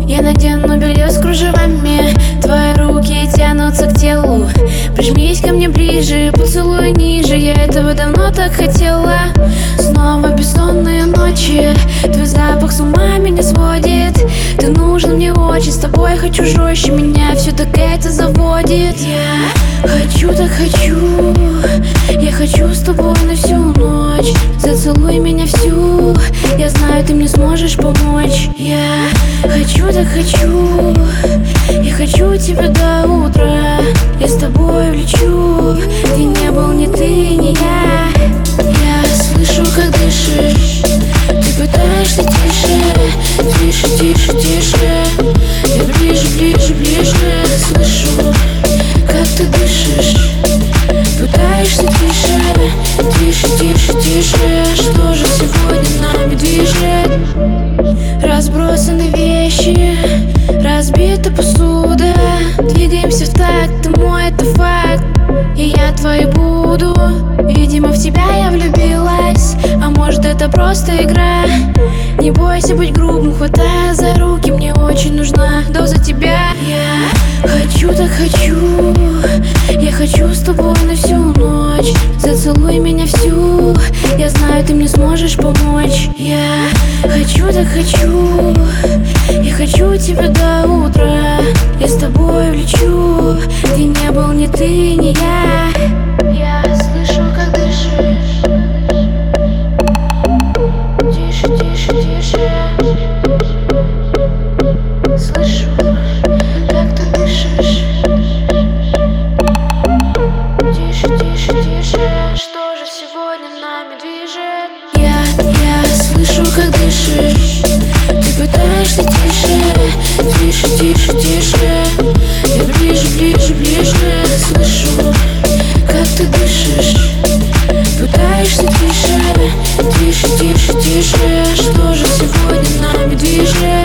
Я надену белье с кружевами, твои руки тянутся к телу. Прижмись ко мне ближе, поцелуй ниже, я этого давно так хотела. Снова бессонные ночи, твой запах с ума меня сводит. Ты нужен мне очень, с тобой хочу жестче, меня все так это заводит. Я хочу, так хочу, я хочу с тобой на всю ночь. Зацелуй меня всю, я знаю, ты мне сможешь помочь. Я хочу, так хочу, я хочу тебя до утра. Я с тобой влечу, где не был ни ты, ни я. Я слышу, как дышишь, ты пытаешься тише, тише, тише, тише. Я ближе, ближе, ближе, слышу, как ты дышишь. Пытаешься тише, тише, тише, тише. Что же сегодня нами движет? Разбросаны вещи, разбита посуда. Двигаемся в такт, ты мой, это факт. И я твой буду. Видимо, в тебя я влюбилась, а может, это просто игра. Не бойся быть грубым, хватая за руки, мне очень нужна доза тебя. Я хочу, так хочу, я хочу с тобой на всю ночь. Зацелуй меня всю, я знаю, ты мне сможешь помочь. Я хочу, так хочу, я хочу тебя до утра. Я с тобой влечу, где не был ни ты, ни я. Я слышу, как дышишь, тише, тише, тише. Слышу, как ты дышишь, тише, тише, тише. Что же сегодня нами движет? Я слышу, как дышишь, ты пытаешься тише, тише, тише, тише. Я ближе, ближе, ближе, слышу, как ты дышишь. Пытаешься тише, тише, тише, тише. Что же сегодня нами движет?